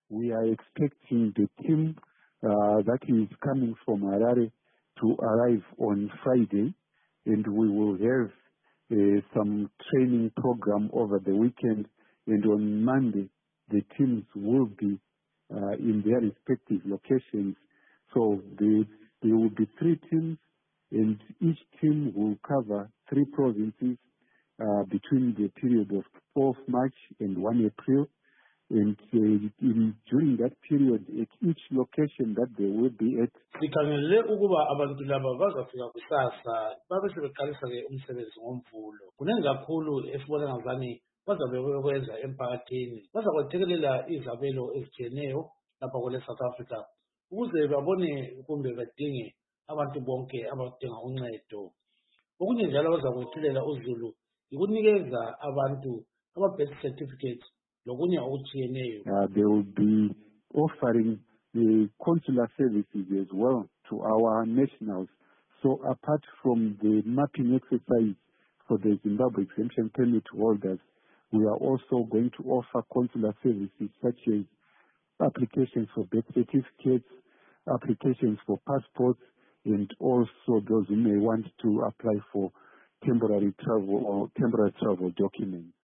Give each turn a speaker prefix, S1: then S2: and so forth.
S1: we are expecting the team that is coming from Harare to arrive on Friday, and we will have some training program over the weekend, and on Monday the teams will be in their respective locations. So there will be 3 teams, and each team will cover 3 provinces between the period of 12 March and 1 April. And during that period, at each location that they will be at.
S2: Sikhangele ukuba abantu laba bazafika kusasa babe sebeqalisa-ke umsebenzi ngomvulo. Kuningi kakhulu esibona ngazani bazabe bekwenza emphakathini. Bazakwethekelela izabelo ezitshiyeneyo lapha kwele South Africa ukuze babone kumbe badinge abantu bonke abadinga uncedo. Okunye njalo bazakwethulela uZulu ikunikeza abantu ama-birth certificates.
S1: They will be offering the consular services as well to our nationals. So apart from the mapping exercise for the Zimbabwe exemption permit holders, we are also going to offer consular services such as applications for birth certificates, applications for passports, and also those who may want to apply for temporary travel documents.